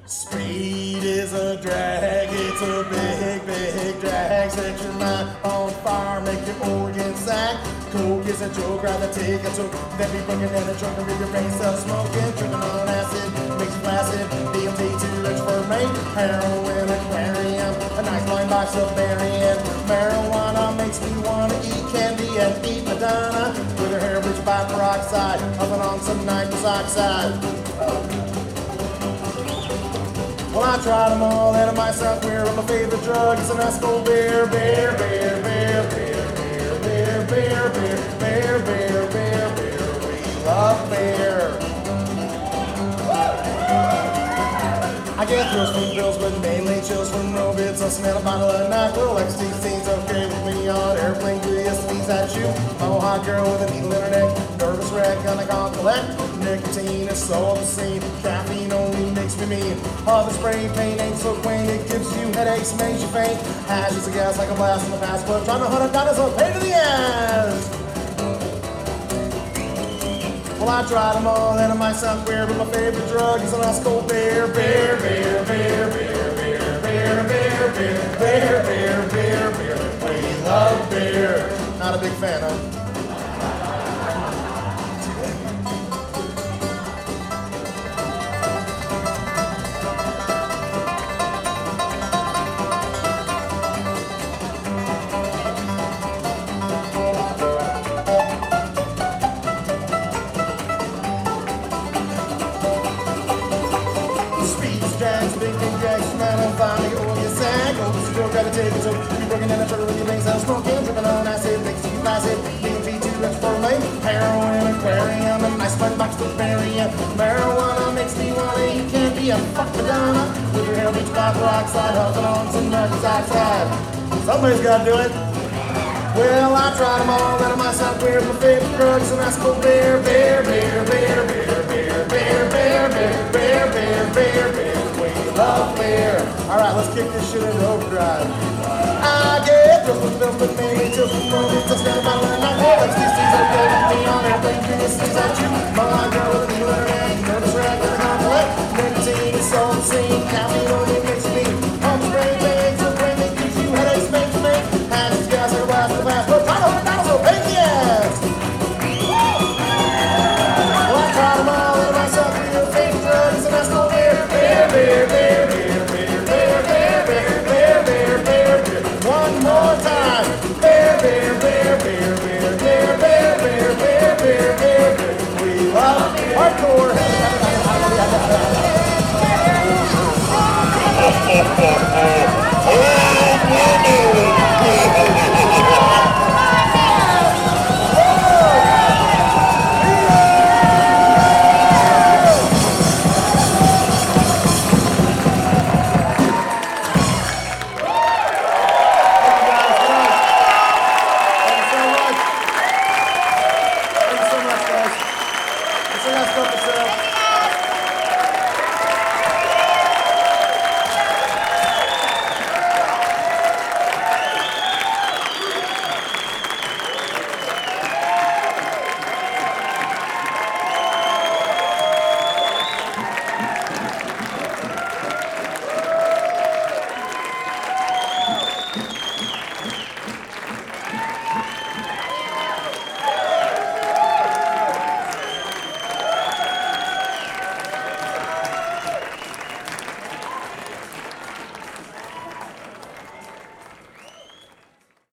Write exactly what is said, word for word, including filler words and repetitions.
Speed is a drag, it's a big, big drag. Set your mind on fire, make your organs sag. Coke is a joke, rather take a toke. Then be bringing in a drunk and your brain cells smoking. Tripping on acid, makes you flaccid. D M T too rich for me. Heroin, aquarium, a nice blind box of Marion. Marijuana makes me wanna eat candy and eat Madonna. With her hair bleached by peroxide, up on some nitrous oxide. Well, I tried them all, and myself weird. My favorite drug is an Esco beer, beer, beer, beer, beer, beer, beer, beer, beer, beer, beer, beer, beer. We love beer. I get thrills from bills, but mainly chills from Robits. I smell a bottle of NyQuil. X T C's okay with me on airplane. Do you sneeze at you? I'm a hot girl with a needle in her neck. Nervous wreck, gonna call collect. Nicotine is so obscene. Caffeine only makes me mean. All the spray paint ain't so quaint. It gives you headaches, makes you faint. Hash is a gas like a blast in the past. But trying to hunt a dinosaur, a pain in the ass. Well, I tried them all, and it might sound weird, but my favorite drug is an Esco beer, beer, beer, beer, beer, beer, beer, beer, beer, beer, beer, beer, beer. We love beer. Not a big fan of. Drags, big big drags, man on fire, or you sag. Oh, this girl gotta take it, so you working in a truck with your brain cells smoking, dripping on acid, makes you flaccid. D M T too rich for me. Heroin, aquarium, a nice fun box to bury in. Marijuana makes me wanna eat candy and fuck Madonna. With your hair bleached by peroxide, huffing on some nitrous oxide. Somebody's gotta do it. Well, I tried them all, and myself weird. My favorite drugs and Esco beer, beer, beer, beer, beer, beer, beer, beer, beer, beer, beer, beer, beer. Love beer. Alright, let's kick this shit into overdrive. I get just with them, but maybe just from movies. Just got a bottle and I know X T C's okay with me on airplane. Do you sneeze at you? My girl with a needle in her neck. Nervous wreck in the conflict. Nicotine is so obscene. Caffeine only makes me home spray pain. So brain that gives you headaches, makes me hash is gas like a blast of fast. But try to hold it down, so pain in the ass. Well, I tried them all, and myself with your favorite drugs and Esco beer. Beer, beer, beer. One more time. Beer, beer, beer, beer, beer, beer, beer, beer, beer, beer, beer, beer. We love hardcore.